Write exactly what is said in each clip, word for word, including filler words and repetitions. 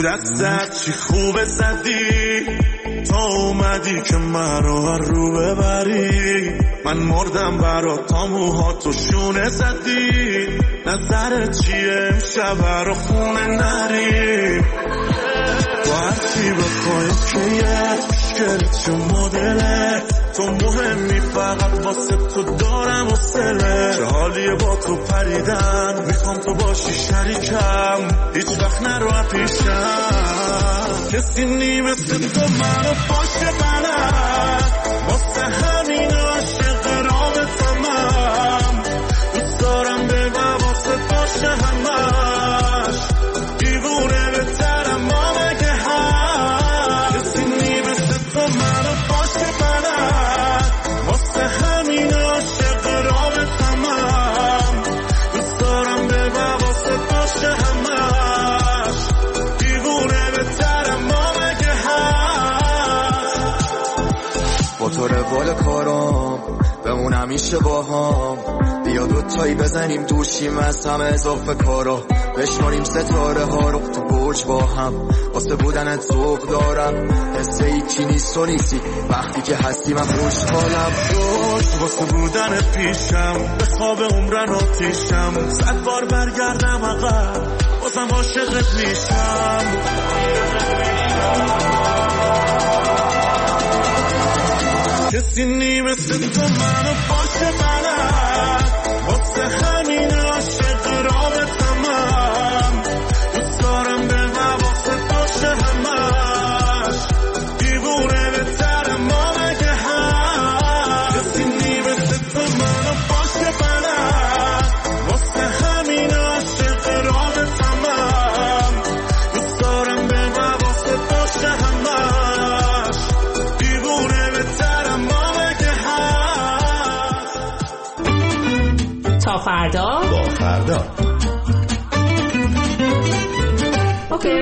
دستت چی خوبه زدی تا اومدی که من رو رو ببری. من مردم برات تا موهاتو شونه زدی. نظرت چیه امشب رو خونه نری؟ با هرچی بخوایم که یه مشکلت چه مدله تو مهمی فقط واسه تو دارم و سله. چه حالیه با تو پریدن میخوام تو باشی شریکم هیچ وقت نرو پیشم. کسی نیمست تو منو باشه بلد واسه همین عاشق رابطمم. دوست دارم به واسه باشه همش دیوونه بهترم ما مگه هم. کسی نیمست تو منو باشه بلد واسه همین عاشق رابطمم. دوست دارم به واسه باشه همش دیوونه بهترم ما مگه هم. با تو روال کارام بمون همیشه با هم. بیا دوتایی بزنیم دوشیم از همه اضافه کارا. بشماریم ستاره ها رو تو برج با هم. واسه بودنت ذوق دارم حس ایکی نیست و نیستی وقتی که هستی من خوشحالم. خوش واسه بودن پیشم به خواب عمرن آتیشم. صد بار برگردم عقب بازم عاشقت میشم. کسی نیمست تو منو باشه بلد واسه همین عاشق رابطمم. دوست دارم به واسه باشه همش دیوونه بهترم ما مگه هم. کسی نیمست تو منو باشه بلد واسه همین عاشق رابطمم. دوست دارم به واسه باشه همش دیوونه بهترم ما مگه هم. تا فردا با فردا اوکی.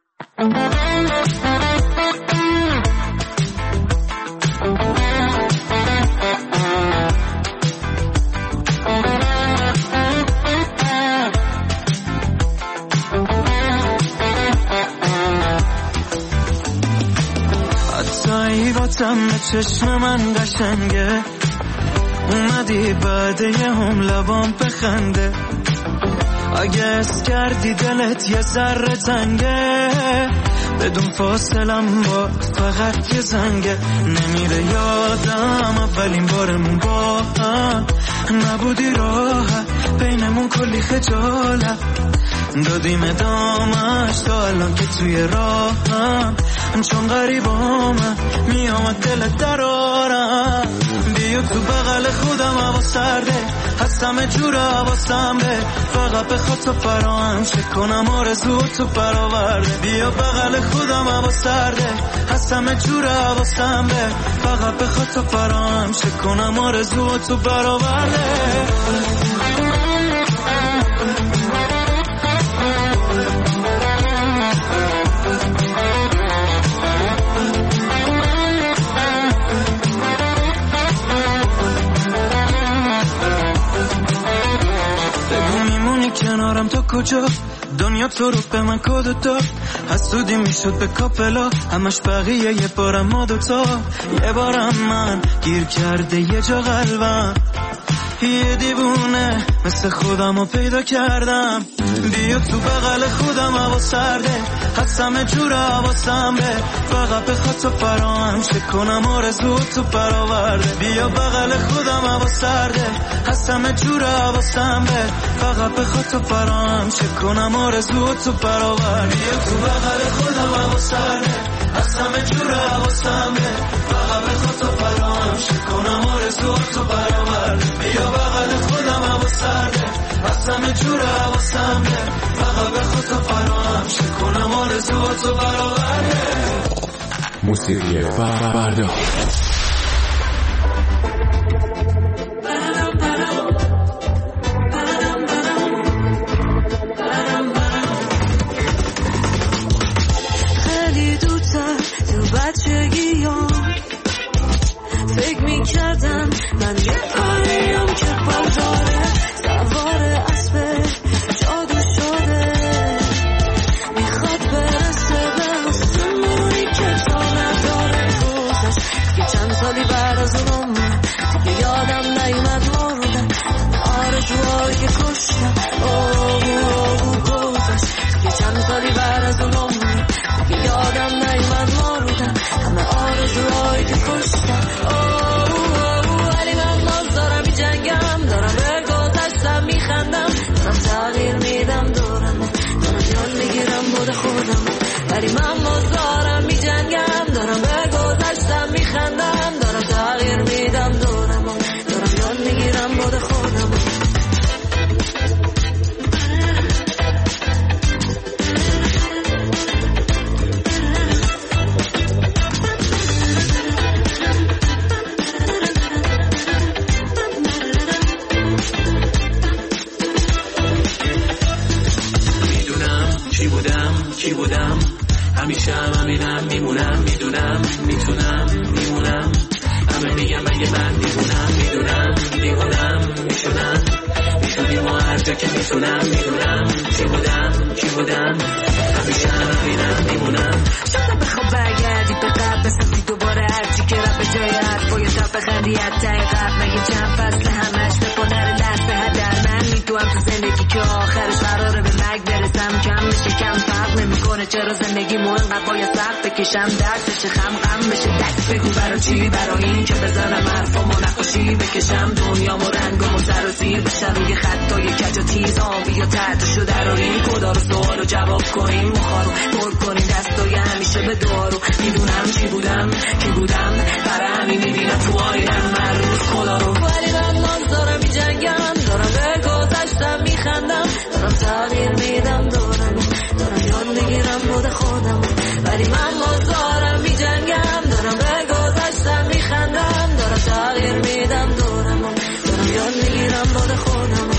حتی با تم چشم من قشنگه اومدی بعد یه هم لبام بخنده. اگه اس کردی دلت یه ذره تنگه بدون فاصلم با فقط یه زنگه. نمیره یادم اولین بارمون با هم نبودی راحت بینمون کلی خجالت دادیم ادامش تا الان که توی راهم. چون غریبامم میامد دلت درارم. بیا تو بغل خودم هوا سرده هستم جور حواسم به فقط بخواد تو فراهم چه کنم آرزو تو برآورده. بیا بغل خودم هوا سرده هستم جور حواسم به فقط بخواد تو فراهم چه کنم آرزو تو برآورده. کنارم تا کجا دنیا تو رو به من کد داد. حسودی میشد به کاپلا همش بقیه یه بارم ما دوتا. یه بارم من گیر کرده یه جا قلبم یه دیوونه مثل خودم رو پیدا کردم. بیا تو بغل خودم هوا سرده هستم جور حواسم به فقط بخواد تو فراهم چه کنم آرزو تو برآورده. بیا بغل خودم هوا سرده هستم جور حواسم به فقط بخواد تو فراهم چه کنم آرزو تو برآورده. بیا تو بغل خودم هوا سرده هستم جور حواسم به فقط بخواد تو فراهم چه کنم آرزو تو برآورده. بیا بغل خودم هوا سرده هستم جور حواسم به فقط بخواد تو فراهم چه کنم آرزو تو برآورده. موسیقی فردا خیلی دوتر تو بچگیام فکر میکردم من یه پریم که بازاره سوار اسب جادو شده میخواد برسه چی بودم همیشه هم همینم میمونم میدونم میتونم میمونم همه میگم اگه من میمونم میدونم میگونم میشونم میتونیم و هر جا که میتونم میدونم چی بودم چی بودم همیشه هم همینم میمونم شده بخواب برگردی به قبل بسازی دوباره هرچی که رب به جای حرف باید تا بخندی حتی قبل مگه چند فصل همش بپنر لحظه هدر من میدوم تو زندگی که آخرش قراره به مرگ برسم کم میشه کم فرق نمیکنه چرا زندگی مو انقدر باید سخت بکشم دردش خم غم بشه دست بگو برا چی برا این که بزنم حرفامو نقاشی بکشم دنیامو رنگامو سر و زیر بشن روی خطای کج و تیز آبی و تحتشو دراریم کدا رو سوالو جواب کنیم مخارو پر کنیم دستای همیشه به دارو میدونم چی بودم کی بودم برای همین میبینم تو آینم من روز خدا رو ولی من ماز دارم میجنگم دارم به گذشتم میخندم دارم تغییر میدم دارم دارم یاد میگیرم بود خودم ولی من ماز دارم میجنگم دارم به گذشتم میخندم دارم تغییر میدم دارم دارم یاد میگیرم بود خودم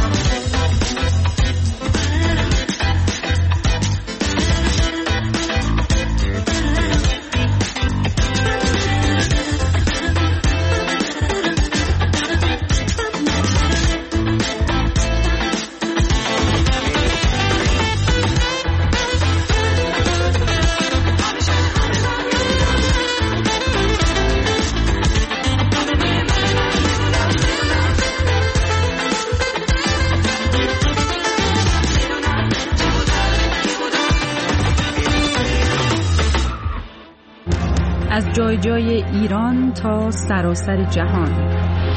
از جای جای ایران تا سراسر جهان.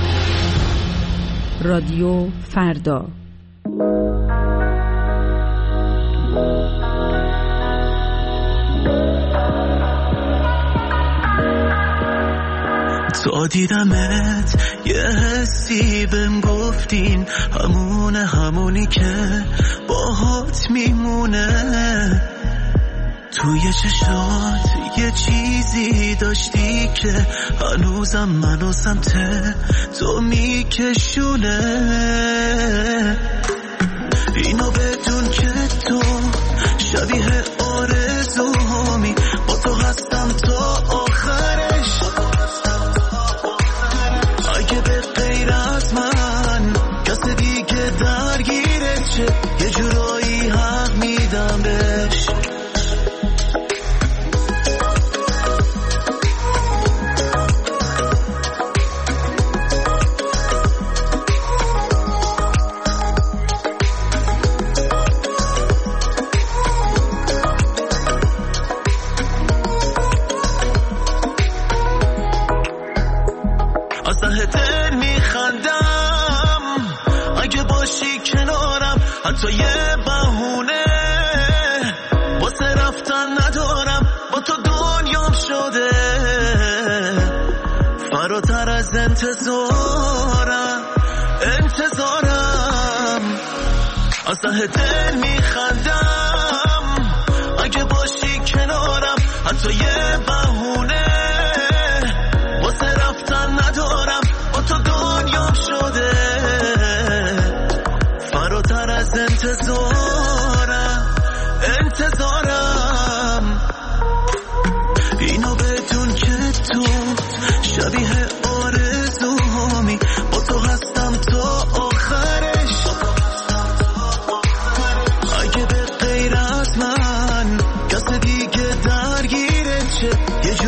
رادیو فردا. تا دیدمت یه حسی بهم گفتین همونه همونی که باهات میمونه توی چشات یه چیزی داشتی که هنوزم منو سمت تو میکشونه اینو بدون که تو شبیه آرزوهامی با تو هستم تا آخرش اگه به غیر از من کس دیگه درگیرت چه یه جورایی حق میدم بهش حتی یه بهونه واسه رفتن ندارم با تو دنیام شده فراتر از انتظارم انتظارم از ته دل میخندم اگه باشی کنارم حتی یه بهونه واسه رفتن ندارم با تو دنیام شده فراتر از انتظارم انتظارم اینو بدون که تو شبیه آرزوهامی با تو هستم تا آخرش اگه به غیر از من کس دیگه درگیرت چه یه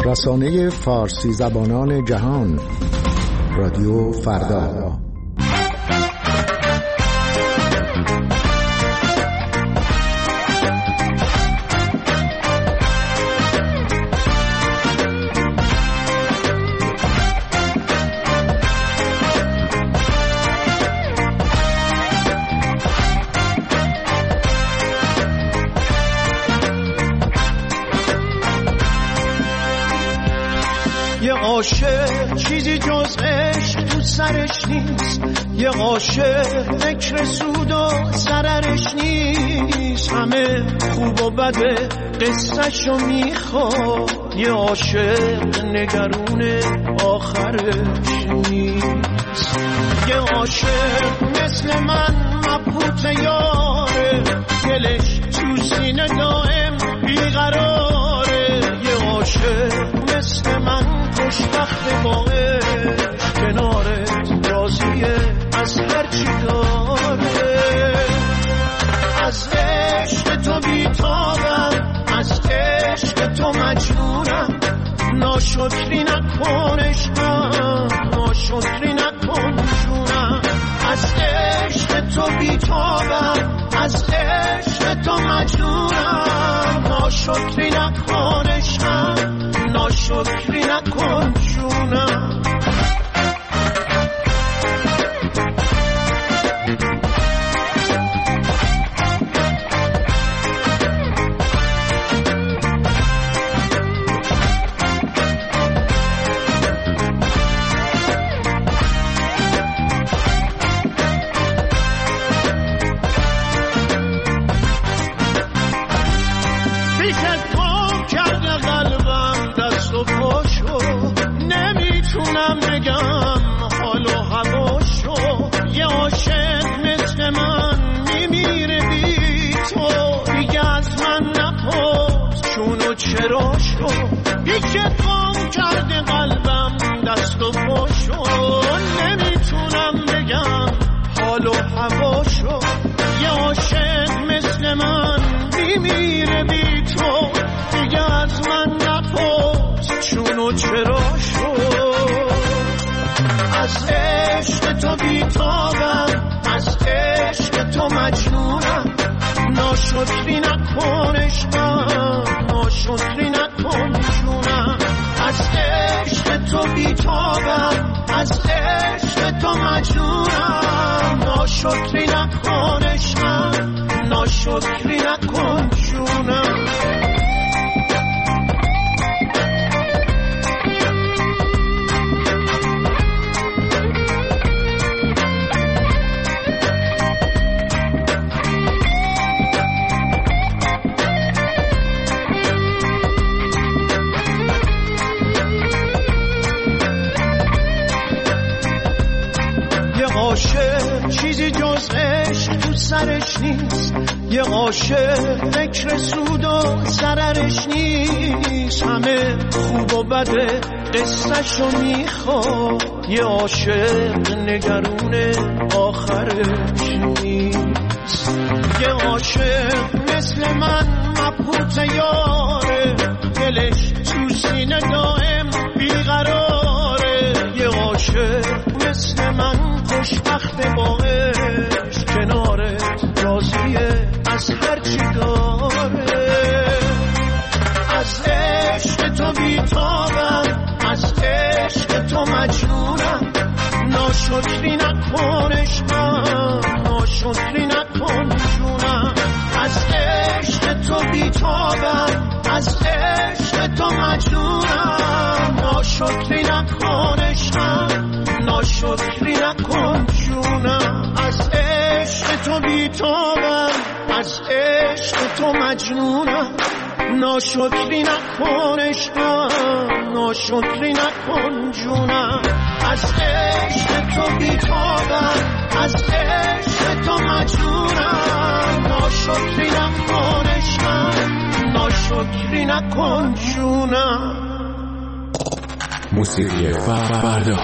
رسانه فارسی زبانان جهان، رادیو فردا. عاشق چیزی جز عشق تو سرش نیست، یه عاشق فکر سود و ضررش نیست، همه خوب و بده قصه‌شو میخواد، یه عاشق نگرون آخرش نیست. یه عاشق مثل من مبهوت یاره، دلش تو سینه دائم بیقراره، یه عاشق مثل من خوشبخت با عشق، کنارت راضیه از هر چی داره. از عشق تو بیتابم، از عشق تو مجنونم، ناشکری نکن عشقم، ناشکری نکن جونم. از عشق تو بیتابم، از عشق تو مجنونم، ناشکری نکن عشقم، ناشکری نکن جونم. چرا شو یکی قام کرده قلبم دست و پاشو، نمیتونم بگم حال و هواشو، یه عاشق مثل من میمیره بی تو، دیگه از من نپرس چون و چرا شو. از عشق تو بیتابم، از عشق تو مجنونم، ناشکری نکن عشقم، ناشکری نکن جونم. از عشق تو بیتابم، از عشق تو مجنونم، ناشکری نکن عشقم، ناشکری نکن جونم. چیزی جز عشق تو سرش نیست، یه عاشق فکر سود و ضررش نیست، همه خوب و بده قصه‌شو میخواد، یه عاشق نگرون آخرش نیست. یه عاشق مثل من مبهوت یاره، دلش تو سینه دائم بیقراره، یه عاشق مثل من خوشبخت با عشق، کنارت راضیه از هر چی داره. از عشق تو بیتابم، از عشق تو مجنونم، ناشکری نکن عشقم، ناشکری نکن جونم. از عشق تو بیتابم، از عشق تو مجنونم، ناشکری نکن عشقم، ناشکری نکن جونم. از عشق تو بیتابم، از عشق تو مجنونم، ناشکری نکن عشقم، ناشکری نکن جونم. از عشق تو بیتابم، از عشق تو مجنونم، ناشکری نکن عشقم، ناشکری نکن جونم. موسیقی فردا.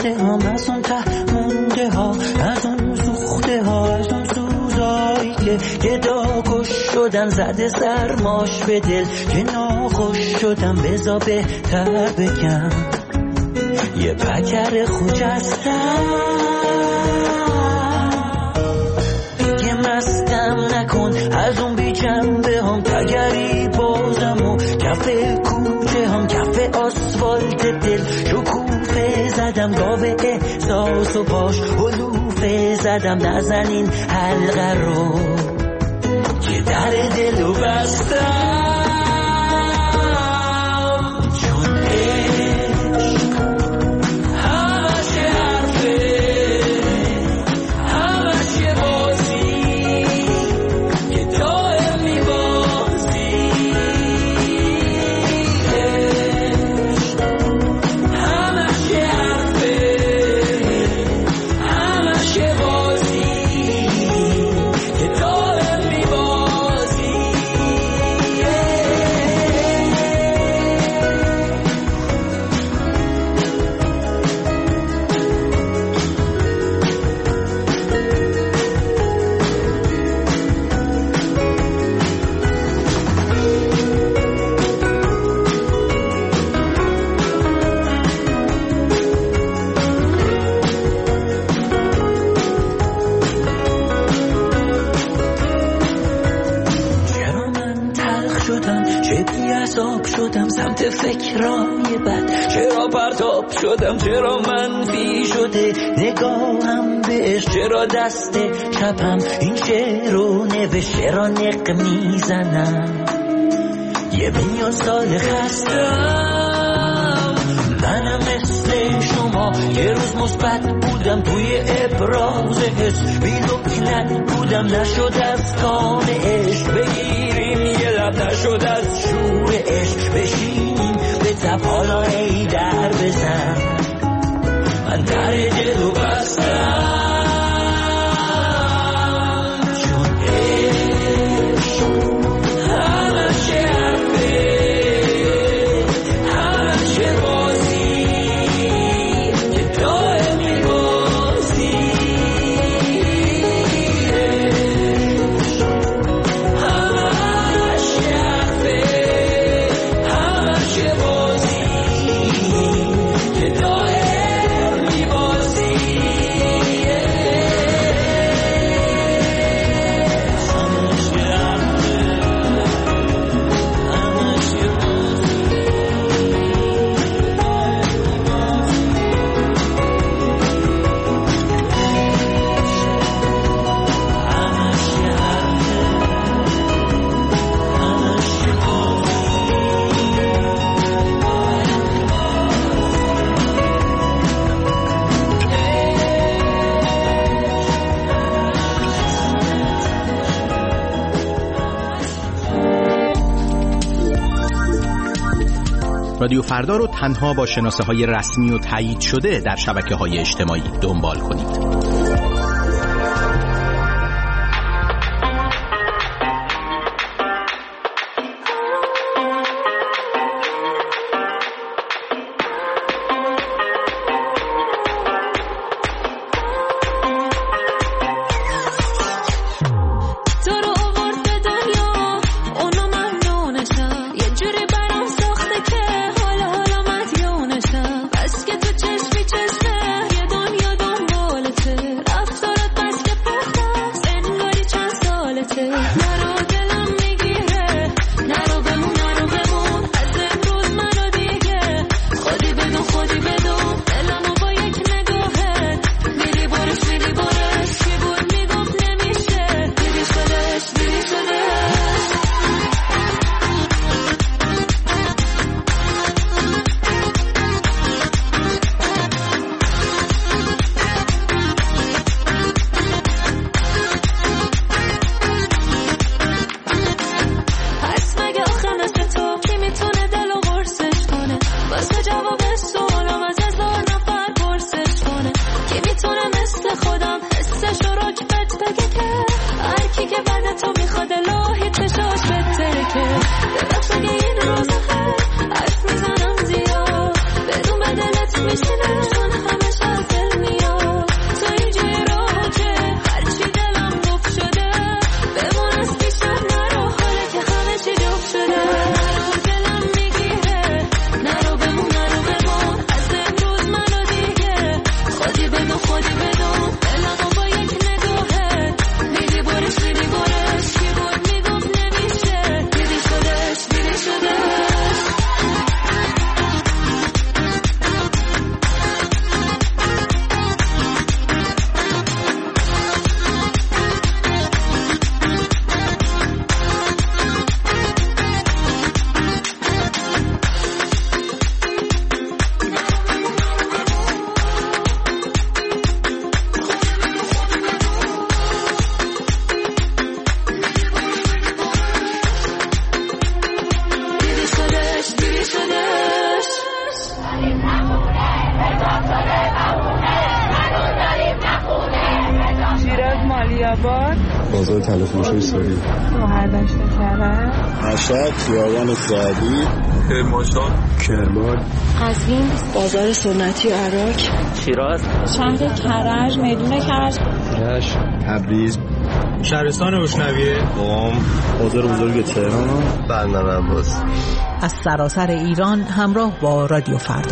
خسته هم، از اون ته مونده ها، از اون سوخته ها، از اون سوزایی که گدا کش شدن زده سرماش به دل که ناخوش شدم. بزا بهتر بگم یه پکر خوجستم دیگه مستم نکن از اون بی جنبه هم، تگری بازم و کف کوچه هم، کف آسفالت دل شکوفه زدم، گاوه احساس و پاش حلوفه زدم. نزنین حلقه رو که در دلو بستم، سمت فکرای بد چرا پرتاب شدم، چرا منفی شده نگاهم بهش، چرا دست چپم این شعر رو نوشت، چرا نق میزنم یه میلیون سال خستم. منم مثل شما یه روز مثبت بودم توی ابراز حس، بی لکنت بودم نشد از کام عشق بگیریم یه لب، نشد از شور عشق بشینیم به تب، حالا ای در بزن من در دلو بستم. رادیو فردا رو تنها با شناسه های رسمی و تایید شده در شبکه های اجتماعی دنبال کنید. چشمی چشمه یه دنیا دنبالته آباد، بازار طلافروشی ساری، شهردشت کرج، مشهد، خیابان سعدی، کرمانشاه، کرمان، قزوین، بازار سنتی عراق، شیراز، شهر کرج، میدون کرج، رشت، تبریز، شهرستان روشنویه، قم، بازار بزرگ تهران، بندر عباس. از سراسر ایران همراه با رادیو فردا.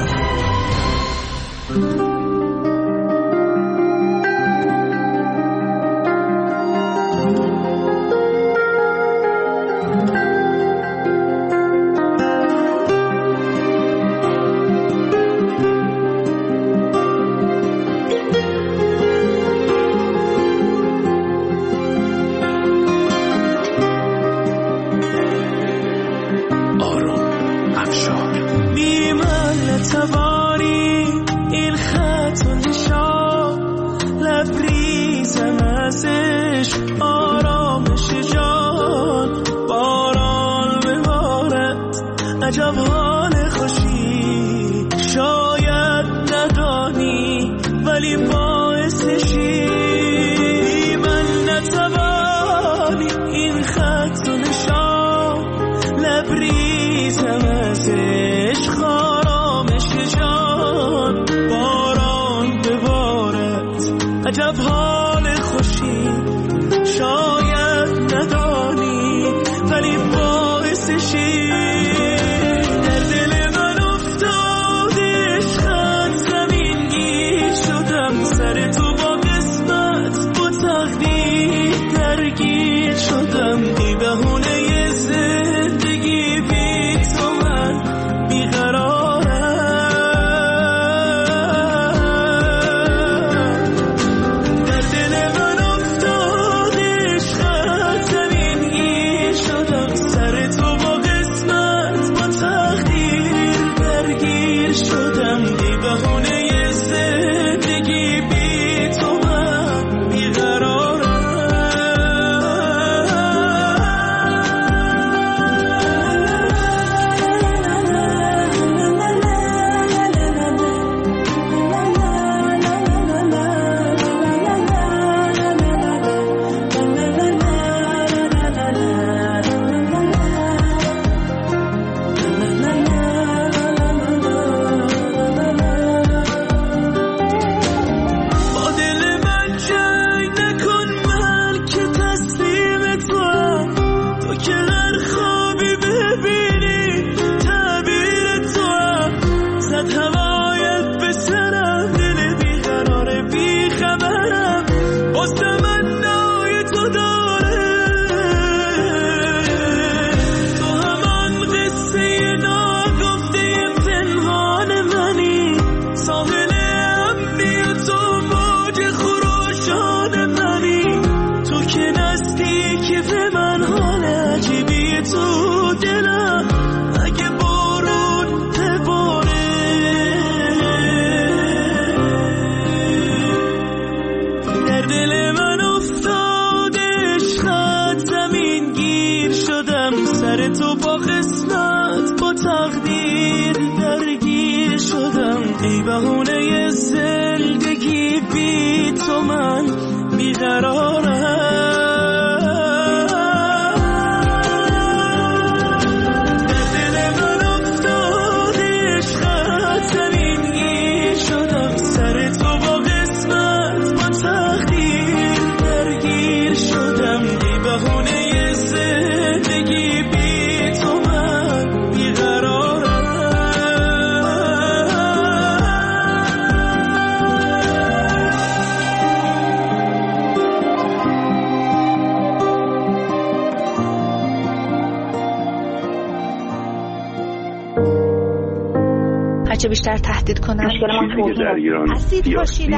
هرچه بیشتر تهدید کنن چیزی که در ایران سیاسی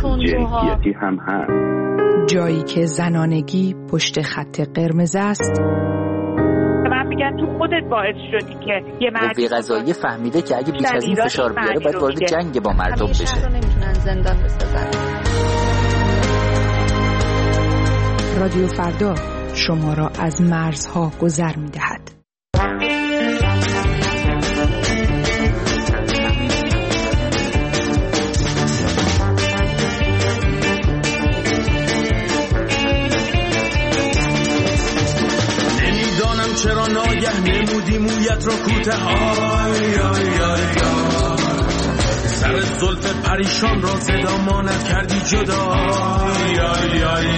جنسیتی هم هست. جایی که زنانگی پشت خط قرمز است. من میگن تو خودت باعث شدی که یه مردی قضایی فهمیده که اگه بیش از این فشار بیاره باید وارد جنگ با مردم بشه. همیشه رو نمیتونن زندان بسازن. رادیو فردا شما را از مرزها گذر میدهد. موهایت رو کوته آی آی آی سر زلف پریشان را زدامانت کردی جدا آی آی آی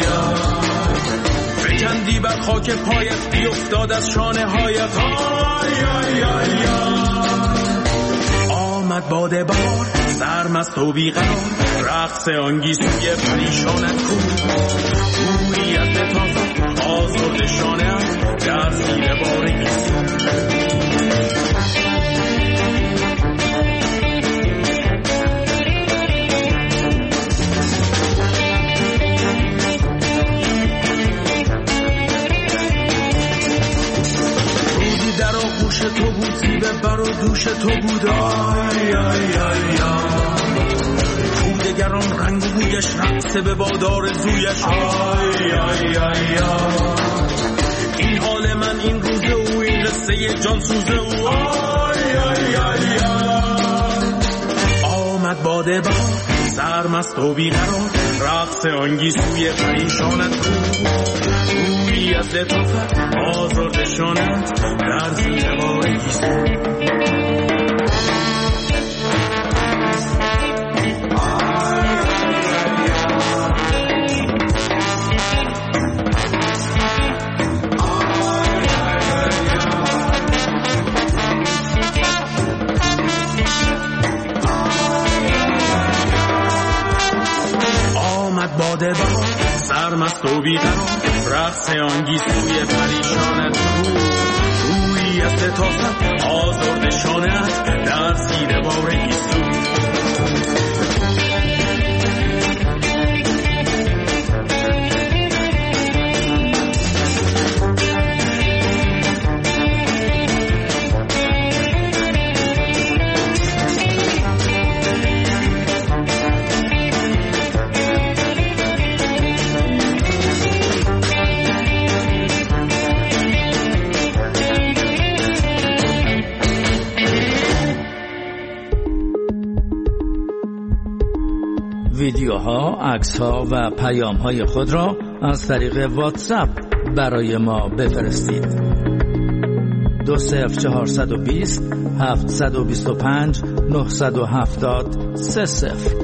فکندی بر خاک پایت بیفتاد از شانه هایت آی آی آی آمد باد بار سرمست و بیقرار رقص آنگیزوی پریشانت کو گویی از لطافت آزرد شانه‌ات در زیر بار گیسو در آغوش تو بود زیبه بر و دوش تو بود آی آی آی کودگران رنگ و بویش رقصه به بادار زویش آی آی آی این حال من این روزه و این قصه جان سوزه و آی آی آی آمد باده با سرمست و بیقرار رقص آنگیزوی پریشانت کو گویی از لطافت آزرد شانت در زیر بار گیسو باده با سرمست و بیقرار رقص آنگیزوی پریشانت کو روی از لطافت آزرد شانت در زیر بار گیسو ویدیوها، عکس‌ها و پیام‌های خود را از طریق واتساپ برای ما بفرستید. دو صفر چهارصد و بیست هفتصد و بیست و پنج نهصد و هفتاد سه صفر.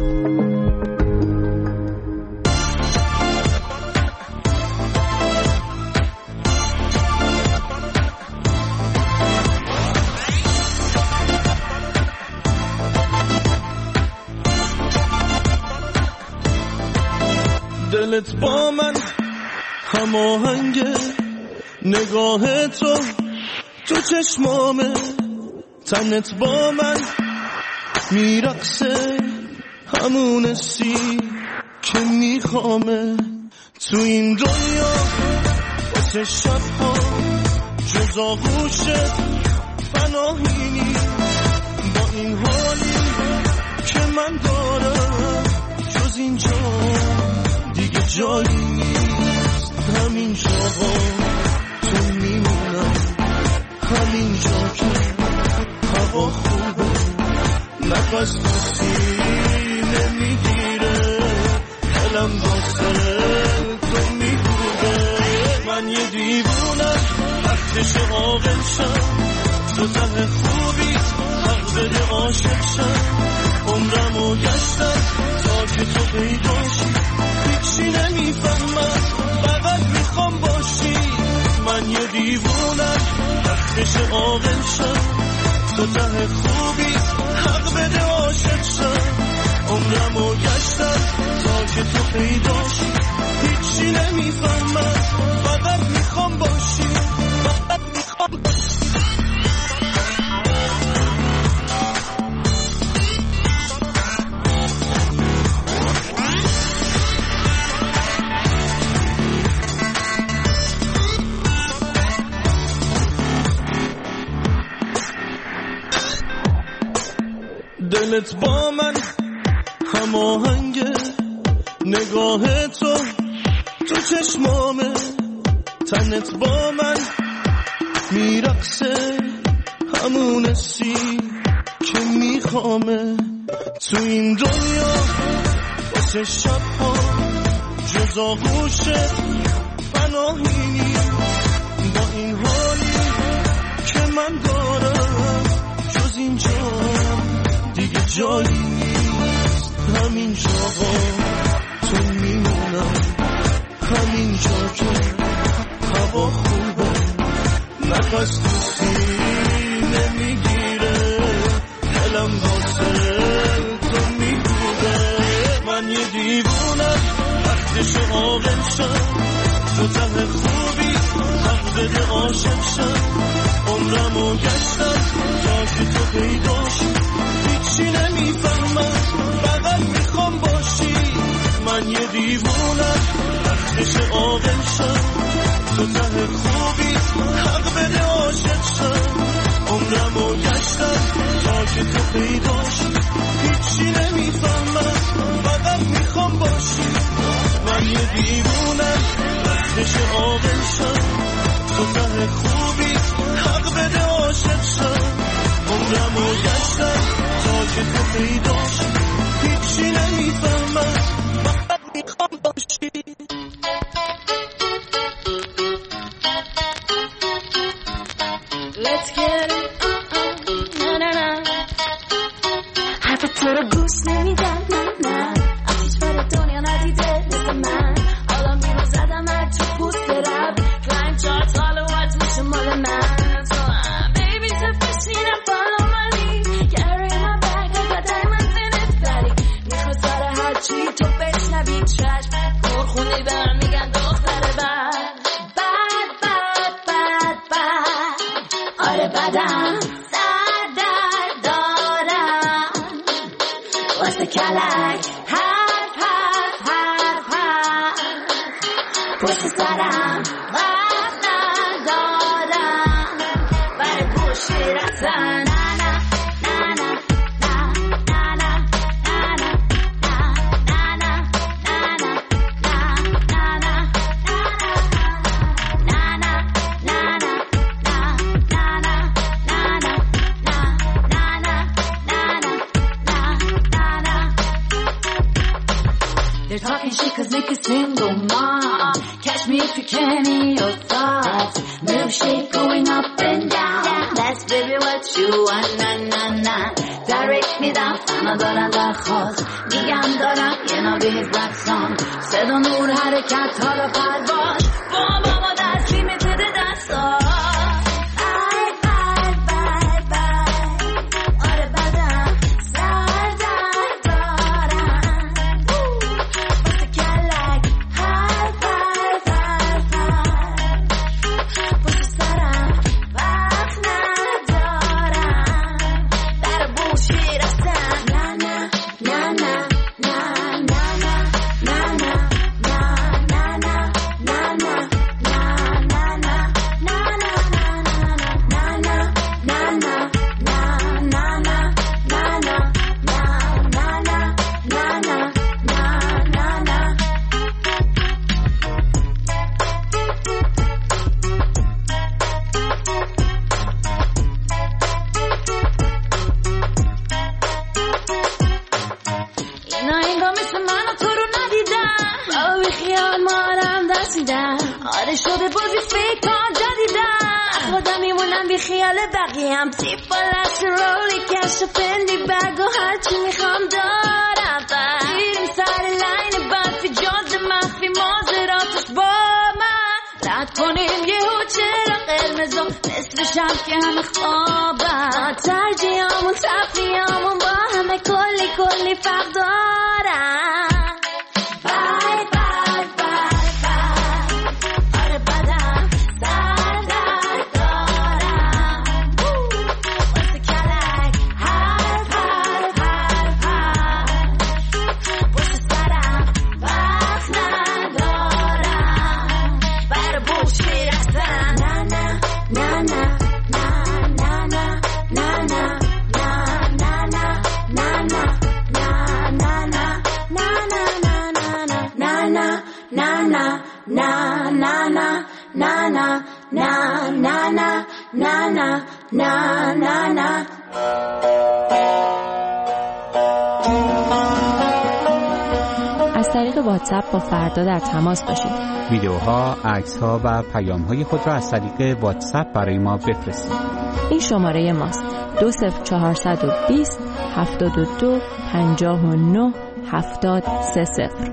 دلت با من هماهنگه نگاه تو تو چشمامه تنت با من میرقصه همون سی که میخوامه تو این دنیا واسه شبها جز آغوشت پناهینی با این حالی که من دارم جز اینجا دیگه جایی نیست همین جاها تو میمونم همین جا که هوا خوبه نفس تو سینه میگیره دلم واسه تو میگوده من یه دیوونم وقتش عاقل شم تو ته خوبی حق بده عاشق شم عمرمو گشتم تا که تو پیداشی هیچی نمیفهمم فقط میخوام باشی من یه دیوونم وقتش عاقل شم تو ته خوبی حق بده عاشق شم عمرمو گشتم تا که تو پیداشی هیچی نمیفهمم فقط میخوام باشی فقط میخوام باشی دلت با من هماهنگه نگاه تو تو چشمامه تنت با من میرقصه همون سی که میخوامه تو این دنیا واسه شبها جز آغوشت پناهینی با این حالی که من دارم جز اینجا دیگه جایی نیست. همین جاها تو میمونم، همین جا که هوا خوبه، نفس تو سینه میگیره، دلم واسه تو میگوده. من یه دیوونم وقتش عاقل شم، تو ته خوبی حق بده عاشق شم. عمرمو گشتم تا که تو پیداشی، هیچی نمیفهمم فقط میخوام باشی. من یه دیوونم وقتش عاقل شم، تو ته خوبی حق بده عاشق شم. عمرمو گشتم تا که تو پیداشی، هیچی نمیفهمم فقط میخوام باشی. من یه دیوونم وقتش عاقل شم، تو ته خوبی حق بده عاشق شم. عمرمو گشتم تا که تو پیداشی، هیچی نمیفهمم فقط میخوام باشی. Let's get it, uh-uh, na na na. حرف تو رو گوش نمیدم، نه نه. آتیش بر دنیا ندیده مثل من. حالا میرو زدم هر تو پوست رب. کلایم چارت حالا وات میشه مال من. So uh, baby so بشینم follow my lead. Carry my bag, I got diamonds in it daddy. میخواد سر هر چی تو بشنوی چشم. کورخونی برم میگن دختر بد. بد بد بد بد. آره بدم سر در دارم واسه کلک. حرف حرف حرف حرف پشت سرم وقت ندارم برای گوشی رفتن. They're talking shit cause Nick is single mom. Catch me if you can in your thoughts. Milkshake going up and down. That's baby what you want, na na na. Direct me down, فنا دارن درخواست. میگم دارم یه نوبیز رقصان. صدا نور حرکت حالا پرواز. با بابا دستی میتده دستا. بقیم تیپ بالاش رولی کش و پندی بگ و هرچی میخوام دارم بریم سر لین بفی جاز مخفی مازراتش با من رد کنیم یه هو چرا قرمزم مثل شب که همه خوابم ترجیحامون تفریامون با همه کلی کلی فرق دارم. بای بای بای بای آره بدم سر در دارم واسه کلک حرف حرف حرف حرف پشت سرم وقت ندارم بر بوش میرفتم. نه نه نه نه از طریق واتساپ با فردا در تماس باشید. ویدیوها، عکس‌ها و پیام‌های خود را از طریق واتساپ برای ما بفرستید. این شماره ماست. دو صفر چهارصد و بیست هفتاد و دو پنجاه و نه هفتاد سه صفر.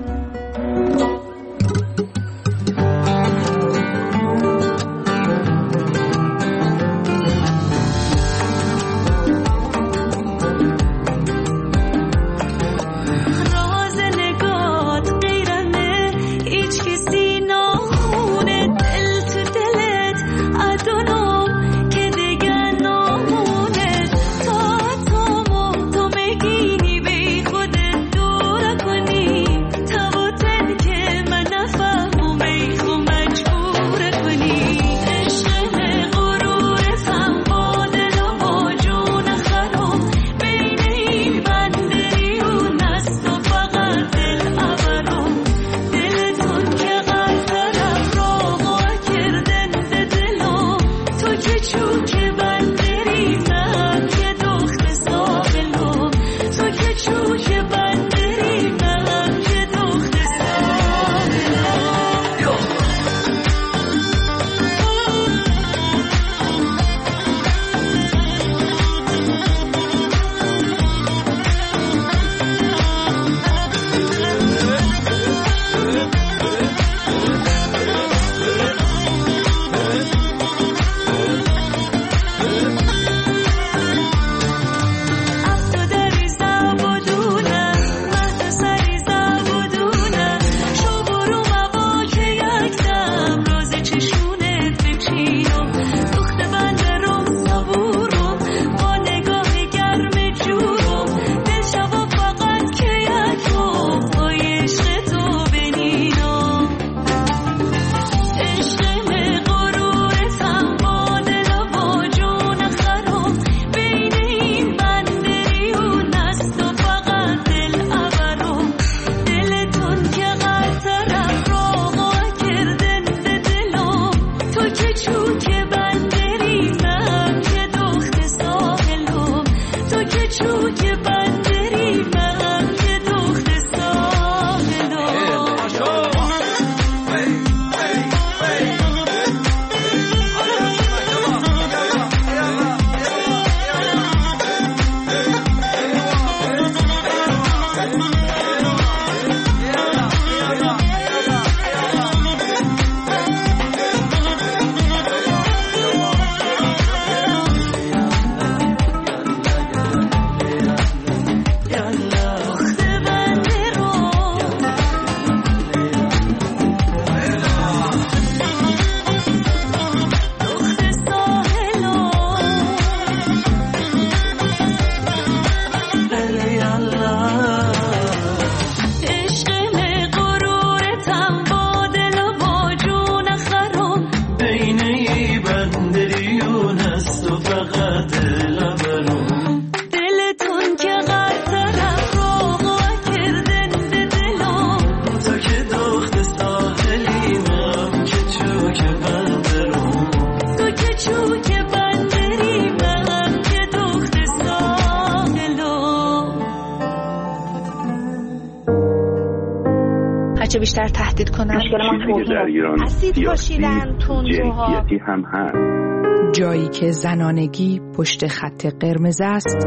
هرچه بیشتر تهدید کنن مشکل ما در ایران اسید پاشیدن تندروها هم هست. جایی که زنانگی پشت خط قرمز است.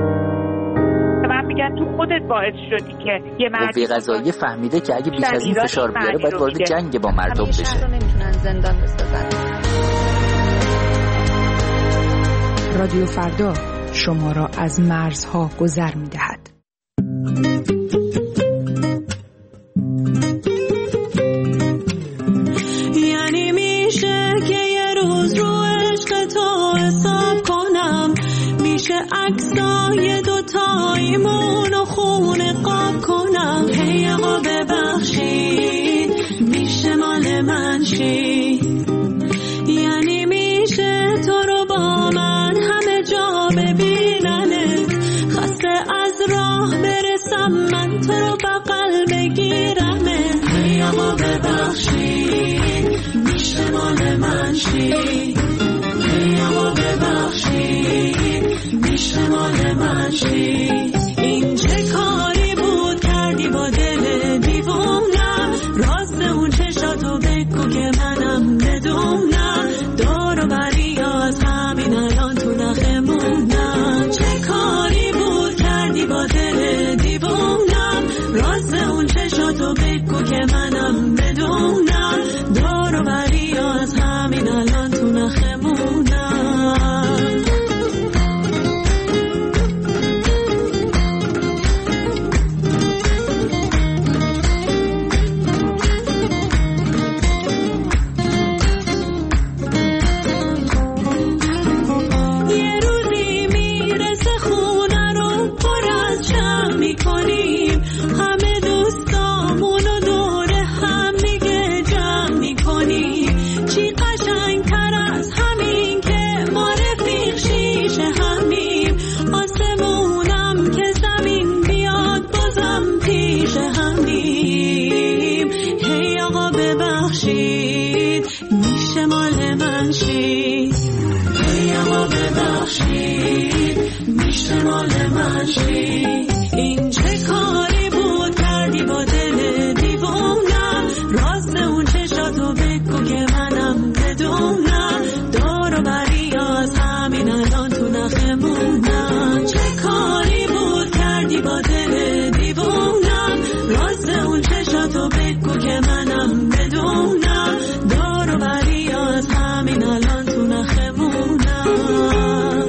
من میگن تو خودت باعث شدی که یه مردی قوه قضاییه فهمیده که اگه بیش از این فشار بیاره باید وارد جنگ با مردم بشه. شهر رو نمیتونن زندان بسازن. رادیو فردا شما را از مرزها گذر می‌دهد. یعنی میشه که یه روز رو عشق تو حساب کنم، میشه عکسای دوتاییمون رو خونه قاب کنم. هی آقا ببخشید میشه مال من شی، یعنی میشه تو رو با من همه جا ببیننت، خسته از راه برسم من تو رو بغل بگیرمت. هی آقا ببخشید میشه مال من شی، هی آقا ببخشید میشه مال من شی. این چه کاری بود کردی با دل دیوونم، راست اون چشاتو بگو که منم بدونم. دور و بری از همین الان تو نخه کردی با دل دیوونم، راز اون چشاتو بگو که منم بدونم، دور و بری از همین الان تو نخمونم. این چه کاری بود کردی با دل دیوونم، راز اون چشاتو بگو که منم بدونم، دور و بری از همین الان تو نخمونم. چه کاری بود کردی با دل دیوونم، راز اون چشاتو بگو که منم بدونم، دور و بری از همین الان تو نخمونم.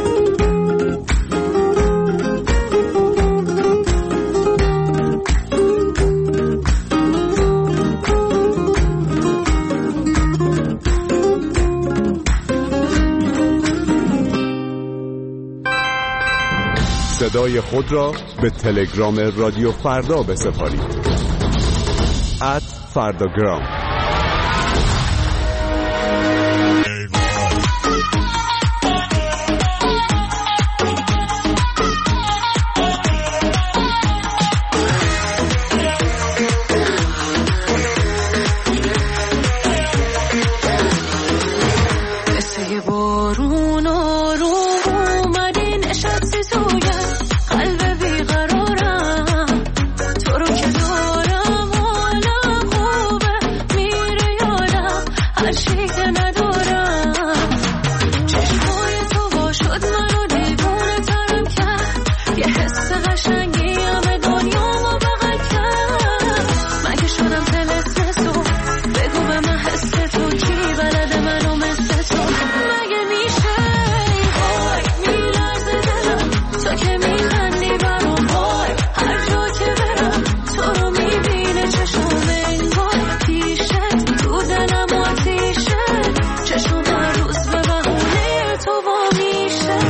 صدای خود را به تلگرام رادیو فردا بسپارید. ات فرداگرام. مثل بارون آروم اومدی نشستی توی قلب بیقرارم، تو رو که دارم حالم خوبه میره یادم هر چی که ندارم. چشمای تو با شد منو دیوونه ترم کرد، یه حس قشنگی همه دنیامو بغل کرد. مگه شدم طلسم تو بگو به من حس تو کی بلده منو مثل تو. مگه میشه وای میلرزه دلم تو که میخندی برام، وای هر جا که برم تو رو میبینه چشم انگار پیشت تو دلم آتیشه، چشم هر روز به بهونه تو وا میشه.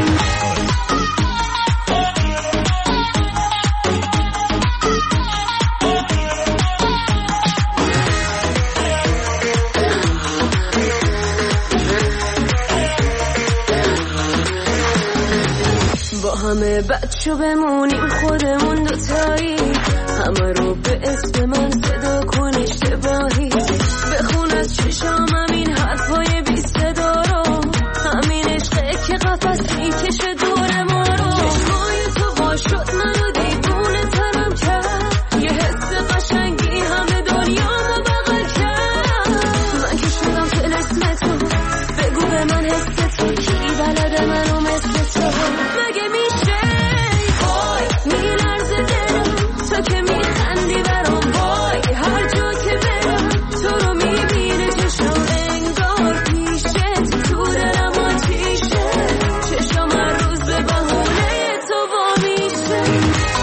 با همه بچه بمونیم خودمون دوتایی، همه رو به اسم من صدا کن اشتباهی، بخون از چشام همین حرفای بی صدا رو، همین عشقه که قفص میکشه دور ما رو. چشمای تو با شد منو دیوونه ترم کرد، یه حس قشنگی همه دنیامو بغل کرد. من که شدم طلسم تو بگو به من حس تو کی بلده منو مثل تو. مگه میشه وای میلرزه دلم تو که میخندی برام، وای هر جا که برم تو رو میبینه چشم انگار پیشت تو دلم آتیشه، چشم هر روز به بهونه تو وا میشه.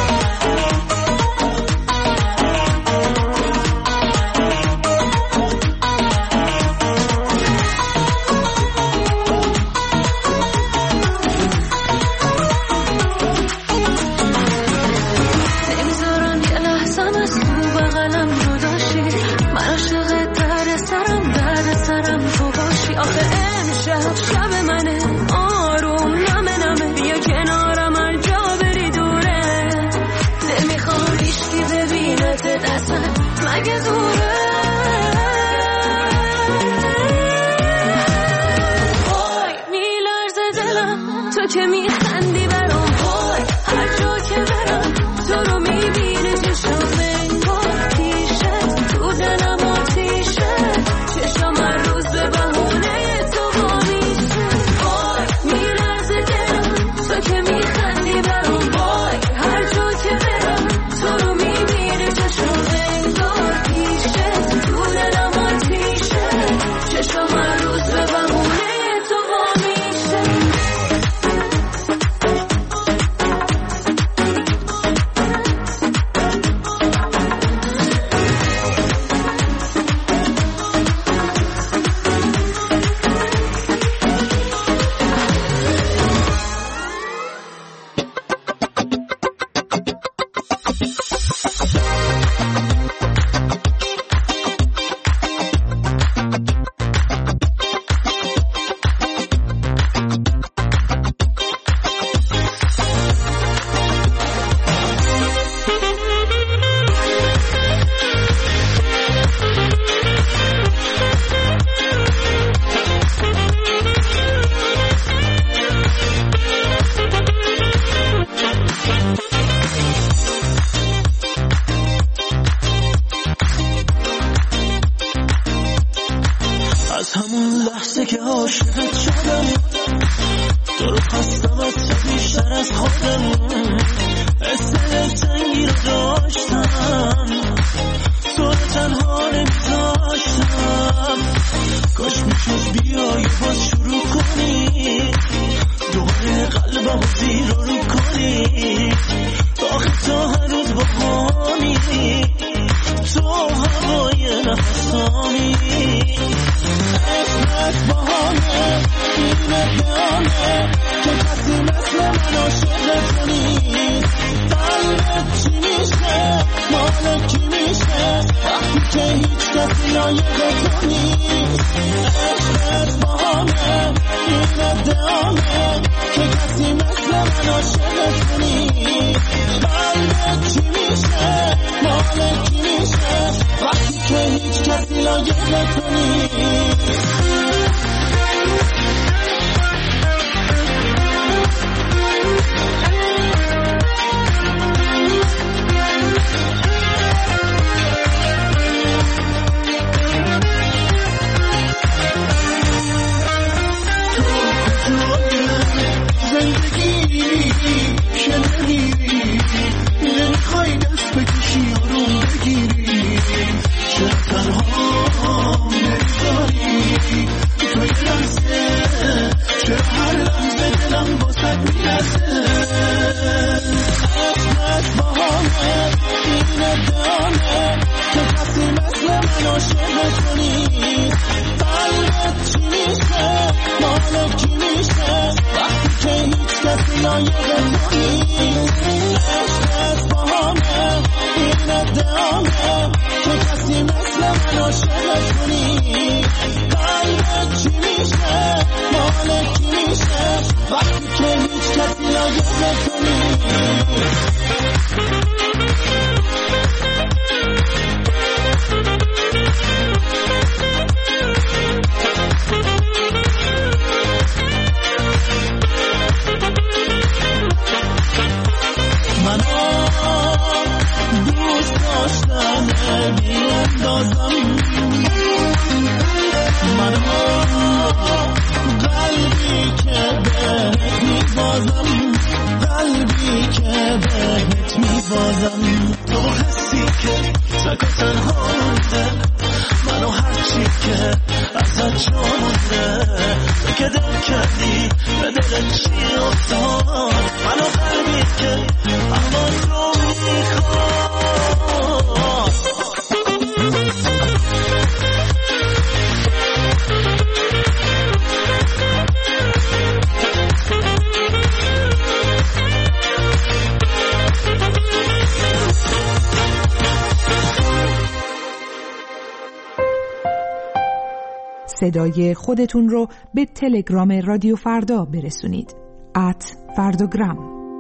نمیذارم یه لحظم از تو بغلم جداشی، من عاشق درد سرم درد سرم تو باشی. آخه امشب شب منه آروم نمه نمه، بیا کنارم هر جا بری دوره، نمیخوام هیچکی ببینت اصلا مگه دوره. وای میلرزه دلم تو که میخندی برام، وای هر جا که برم تو رو میبینه چشم انگار پیشت تو دلم آتیشه، چشم هر روز به بهونه تو وا میشه. من عاشق کنی قلبت چی میشه مال کی میشه وقتی که هیچ کسی لایق نکنی نمیخوای دست بکشی آروم بگیری چرا تنها نمیذاری تو یه لحظه چرا هر لحظه دلم باسد میرسه اسمت باهامه این ادامه که کسی مثل من عاشق کنی قلبت چی میشه مال کی میشه وقتی که هیچ کسی لایق کنی عشقت باهامه این ادامه که کسی مثل من عاشق کنی قلبت چی میشه مال کی میشه وقتی که هیچ کسی لایق کنی دوست داشتم بیاندازم من قلبی که بهت میبازم قلبی که بهت میبازم تو حسی که تک و تنها مونده منو هرچی که ازت جامونده تو که دل کردی به دلت چی افتاد منو قلبی که امان رو میخواد صدای خودتون رو به تلگرام رادیو فردا برسونید. ات فرداگرام.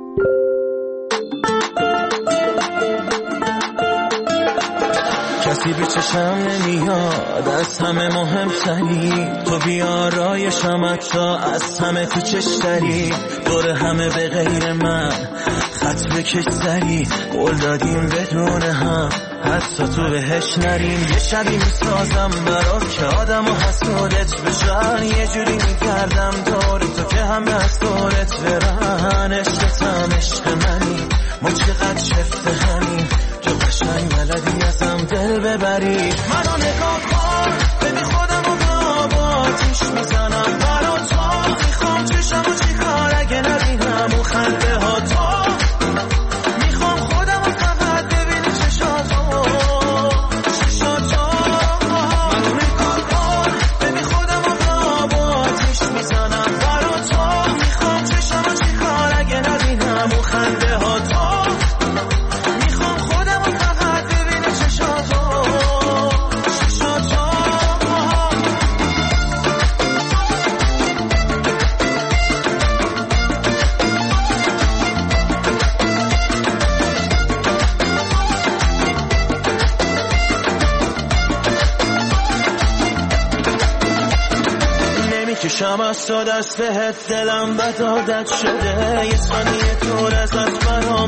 کسی به چشم نمیاد از همه مهمتری تو بیارای شمتا از همه تو چشتری دور همه به غیر من خط بکش سری قول دادیم بدون هم حتی تو بهش نریم یه شبی میسازم برات که آدم و حسودت بشن یه جوری میگردم دور تو که همه از دورت برن عشقتم عشق منی ما چقدر شفته همین تو قشنگ بلدی ازم دل ببری منو نگاه کن ببین خودم رو به آباتیش میزنم برات تو میخوام چشم و چی کار اگه نبینم و خنده ها تو میخوام خودم رو فقط ببینی چشاتو چشاتو منو نگاه کن ببین خودم رو به آباتیش میزنم برات تو میخوام چشم و چی کار اگه نبینم و خنده ها تو کشم از تو دست بهت دلم بد عادت شده یه ثانیه دور ازت برام